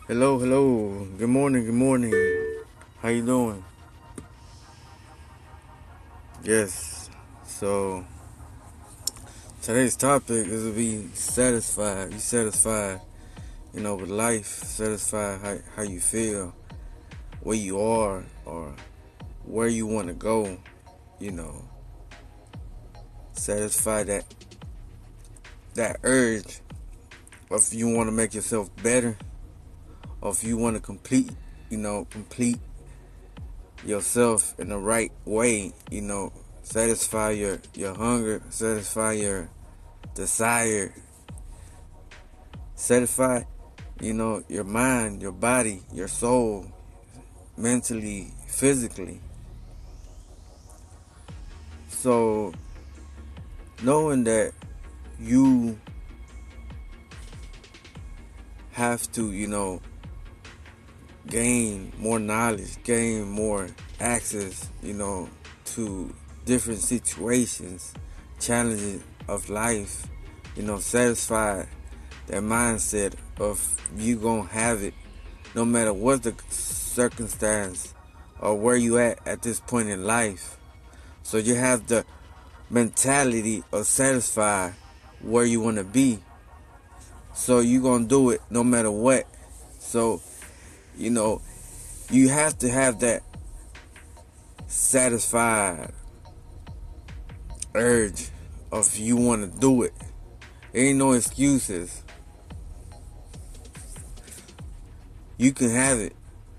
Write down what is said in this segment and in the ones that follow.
Hello, hello. Good morning, good morning. How you doing? Yes. So today's topic is to be satisfied. You satisfied, with life. Satisfied how you feel, where you are, or where you want to go. You know, satisfy that urge of you want to make yourself better, or if you want to complete yourself in the right way. Satisfy your hunger, satisfy your desire, satisfy, your mind, your body, your soul, mentally, physically. So knowing that you have to, gain more knowledge, gain more access, to different situations, challenges of life, satisfy that mindset of you gonna have it no matter what the circumstance or where you at this point in life. So you have the mentality of satisfy where you want to be. So you gonna do it no matter what. So you know you have to have that satisfied urge of you want to do it. There ain't no excuses. You can have it.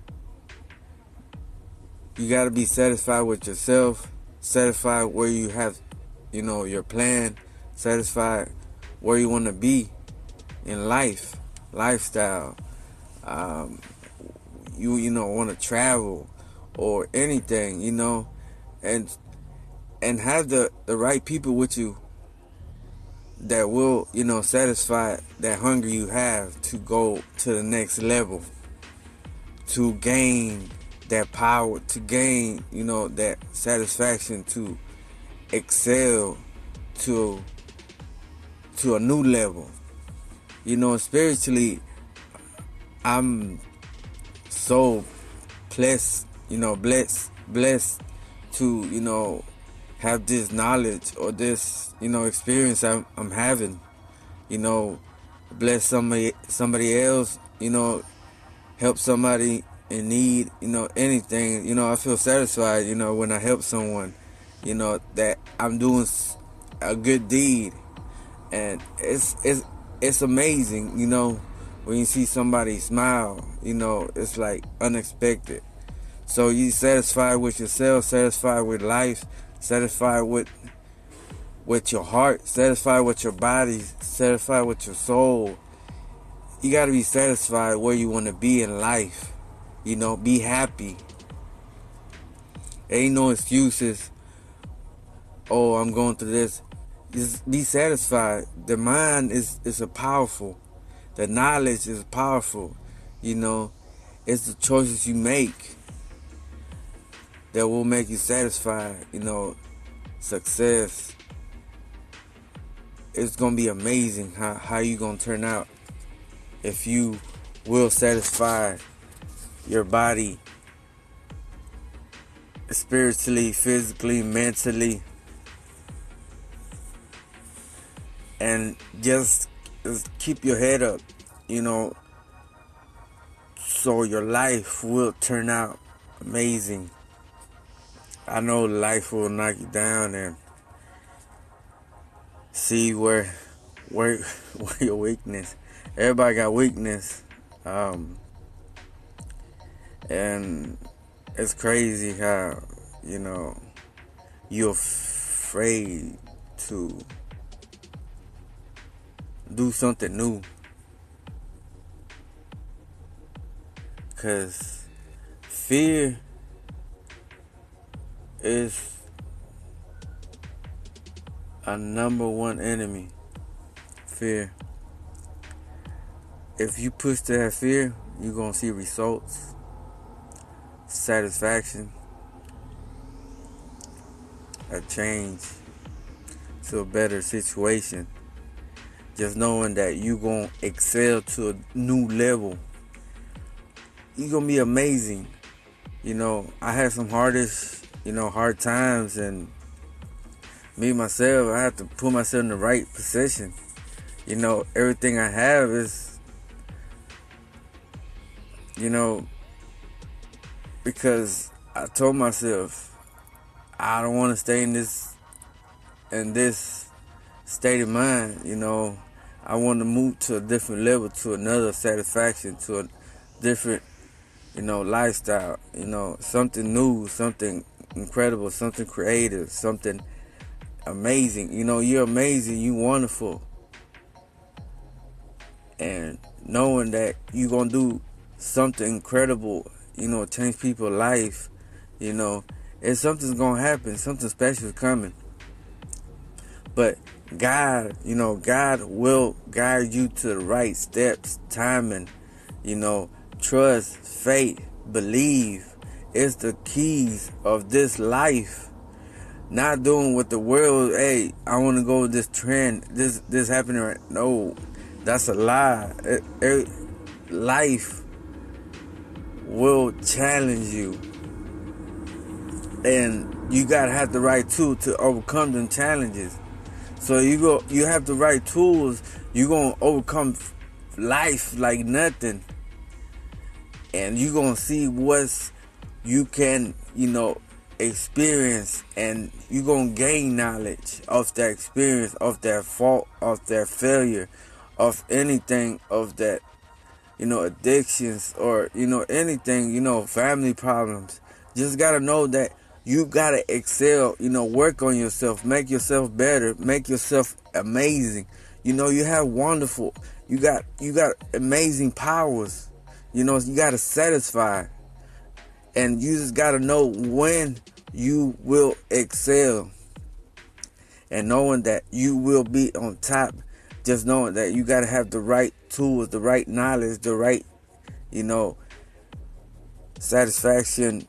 You got to be satisfied with yourself, satisfied where you have, your plan, satisfied where you want to be in life, lifestyle. Um, you want to travel or anything, and have the right people with you that will, satisfy that hunger you have to go to the next level, to gain that power, to gain, that satisfaction, to excel to a new level. Spiritually, I'm so blessed to, have this knowledge or this, experience I'm having. Bless somebody else, help somebody in need, anything. I feel satisfied, when I help someone, that I'm doing a good deed. And it's amazing, when you see somebody smile, it's like unexpected. So you satisfied with yourself, satisfied with life, satisfied with your heart, satisfied with your body, satisfied with your soul. You got to be satisfied where you want to be in life. Be happy. Ain't no excuses. Oh, I'm going through this. Just be satisfied. The mind is a powerful. The knowledge is powerful. It's the choices you make that will make you satisfied. Success. It's gonna be amazing how you gonna turn out if you will satisfy your body spiritually, physically, mentally, and just keep your head up, so your life will turn out amazing. I know life will knock you down and see where where your weakness. Everybody got weakness, and it's crazy how you're afraid to do something new, cause fear is a number one enemy. Fear. If you push that fear, you're gonna see results, satisfaction, a change to a better situation. Just knowing that you're gonna excel to a new level you're gonna be amazing. I had some hard times, and me myself, I have to put myself in the right position. Everything I have is, you know, because I told myself I don't want to stay in this state of mind. I want to move to a different level, to another satisfaction, to a different, lifestyle. Something new, something incredible, something creative, something amazing. You're amazing, you're wonderful, and knowing that you're gonna do something incredible, change people's life, and something's gonna happen, something special is coming. But God will guide you to the right steps, timing, trust, faith, believe. It's the keys of this life. Not doing what the world, hey, I want to go with this trend, this happening right. No, that's a lie. Life will challenge you, and you gotta have the right tool to overcome them challenges. So you have the right tools, you're gonna overcome life like nothing, and you're gonna see what you can, experience, and you're gonna gain knowledge of that experience, of that fault, of that failure, of anything, of that, addictions, or, anything, family problems. Just gotta know that you gotta excel, work on yourself, make yourself better, make yourself amazing. You have wonderful, you got amazing powers. You gotta satisfy. And you just gotta know when you will excel. And knowing that you will be on top. Just knowing that you gotta have the right tools, the right knowledge, the right, satisfaction,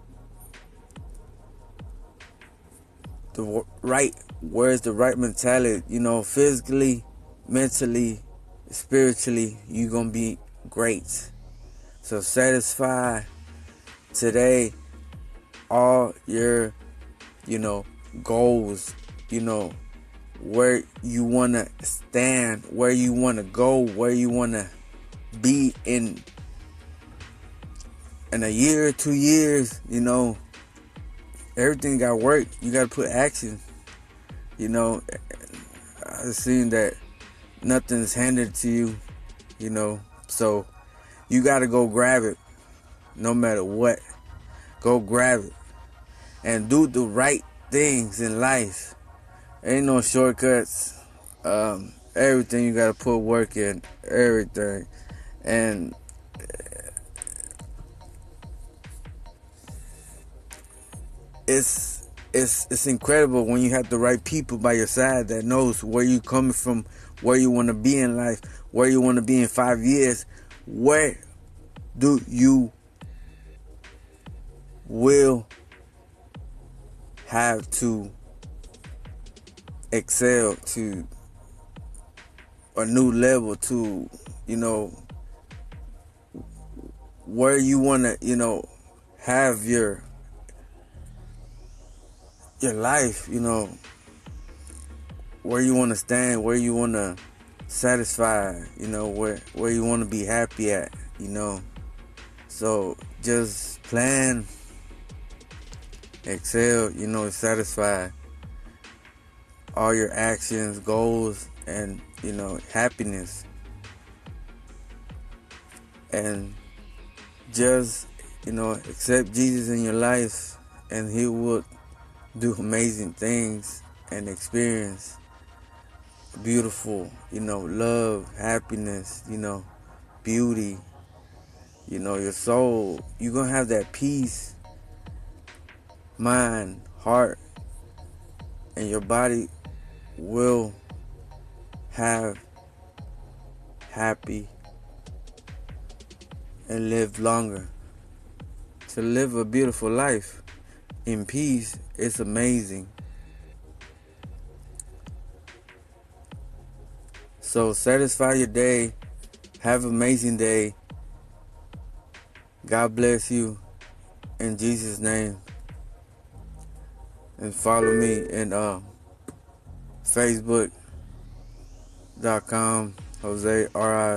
the right words, the right mentality, physically, mentally, spiritually, you're gonna be great. So satisfy today all your, goals, where you wanna stand, where you wanna go, where you wanna be in a year, 2 years, everything got work. You gotta put action. I've seen that nothing's handed to you, so you gotta go grab it, no matter what. Go grab it and do the right things in life. Ain't no shortcuts. Everything you gotta put work in, everything, and it's incredible when you have the right people by your side that knows where you coming from, where you want to be in life, where you want to be in 5 years, where do you will have to excel to a new level, to where you want to have your life, where you want to stand, where you want to satisfy, where you want to be happy at, so just plan, excel, satisfy all your actions, goals, and happiness, and just accept Jesus in your life, and He will do amazing things and experience beautiful, love, happiness, beauty, your soul. You're gonna have that peace, mind, heart, and your body will have happy and live longer. To live a beautiful life in peace, it's amazing. So satisfy your day, have an amazing day, God bless you in Jesus' name. And follow me in Facebook.com, Jose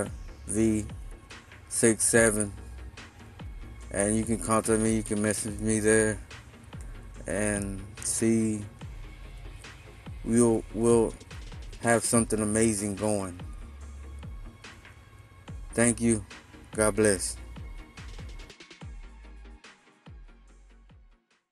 RIV67. And you can contact me, you can message me there and see we'll have something amazing going. Thank you. God bless.